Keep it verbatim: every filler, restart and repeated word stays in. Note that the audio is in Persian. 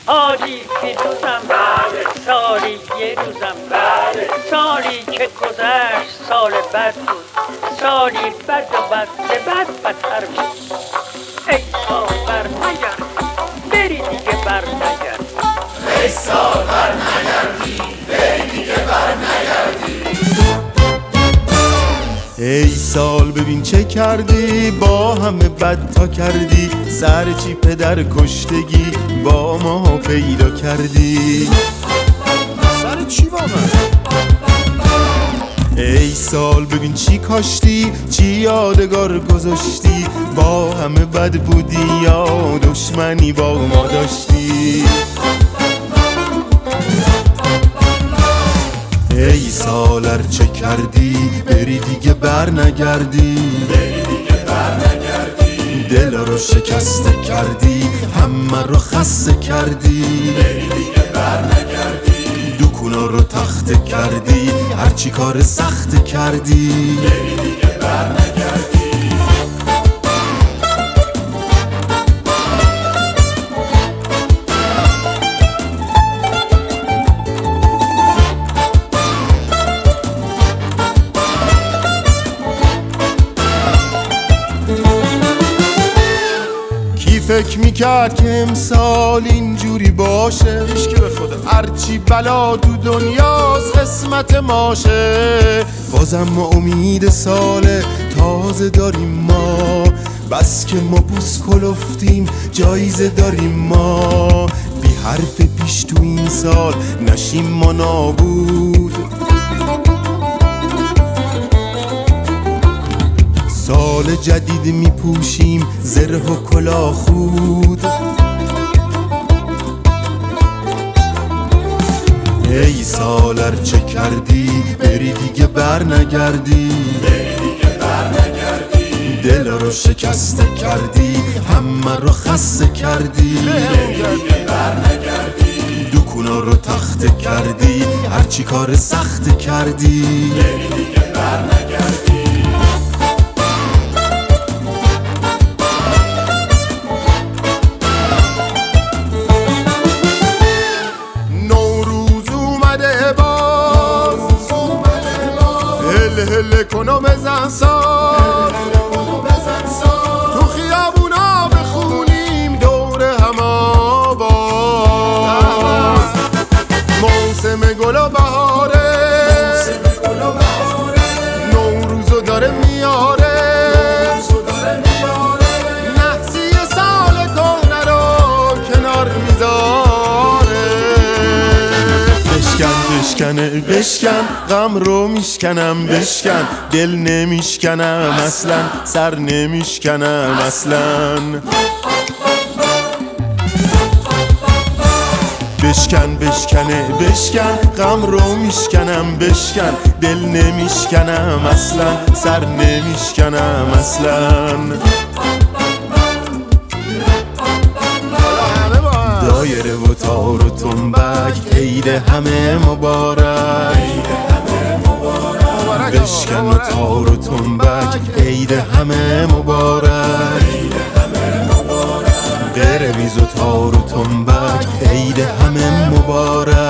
حالی پیروزم سالی یه روزم سالی که گذشت سال بد بود سالی بد و بد به بد بدتر بود ای سال بر نگرد بری دیگه بر نگرد ای سال بر نگردی بری دیگه بر نگردی ای سال ببین چه کردی با همه بد تا کردی سر چی پدر کشتگی با ما پیدا کردی سر چی واقعا؟ ای سال ببین چی کاشتی چی یادگار گذاشتی با همه بد بودی یا دشمنی با ما داشتی ای سال هر چه کردی بری دیگه بر نگردی بری دیگه بر نگردی دل رو شکسته کردی همه رو خسته کردی بری دیگه بر نگردی دکونا رو تخته کردی هرچی کار سخت کردی بری دیگه بر نگردی فکر میکرد که امسال اینجوری باشه هیچکی به خدا هرچی بلا تو دنیاست قسمت ماشه بازم ما امید سال تازه داریم ما بس که ما بوس کلفتیم جایزه داریم ما بی حرف پیش تو این سال نشیم ما نابود سال جدید میپوشیم زره و کلاه خود ای سال هر چه کردی بری دیگه بر نگردی بری دیگه بر نگردی دل رو شکسته کردی همه رو خسته کردی بری دیگه بر نگردی دکونا رو تخته کردی هرچی کار سخت کردی بری دیگه بر نگردی هل هل کنو بزن ساز تو خیابونا بخونیم دور هم آواز موسم گل و بهاره نوروزو داره میاره نحسی سال کهنه رو کنار میذاره بشکن بشکنه بشکن غم رو میشکنم بشکن دل نمیشکنم اصلا سر نمیشکنم اصلا بشکن بشکنه بشکن غم رو میشکنم بشکن دل نمیشکنم اصلا سر نمیشکنم اصلا دایره و تار و تنبک عید همه مبارک بشکن و تار و تنبک عید همه مبارک قرمیز و تار و تنبک عید همه مبارک